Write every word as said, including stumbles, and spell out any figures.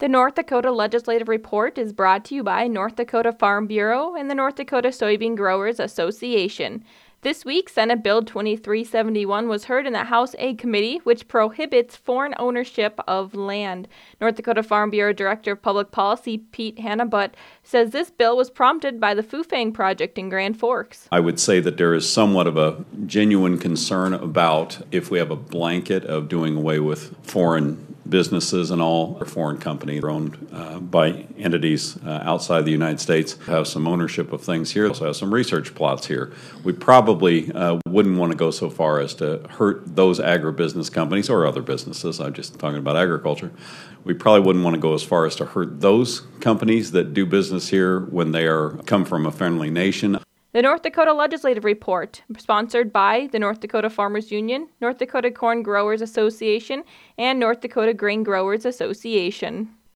The North Dakota Legislative Report is brought to you by North Dakota Farm Bureau and the North Dakota Soybean Growers Association. This week, Senate Bill twenty-three seventy-one was heard in the House Ag Committee, which prohibits foreign ownership of land. North Dakota Farm Bureau Director of Public Policy Pete Hannabutt says this bill was prompted by the Fufang project in Grand Forks. I would say that there is somewhat of a genuine concern about if we have a blanket of doing away with foreign businesses and all, or foreign companies owned uh, by entities uh, outside the United States, have some ownership of things here, also have some research plots here. We probably uh, wouldn't want to go so far as to hurt those agribusiness companies or other businesses. I'm just talking about agriculture. We probably wouldn't want to go as far as to hurt those companies that do business here when they are come from a friendly nation. The North Dakota Legislative Report, sponsored by the North Dakota Farmers Union, North Dakota Corn Growers Association, and North Dakota Grain Growers Association.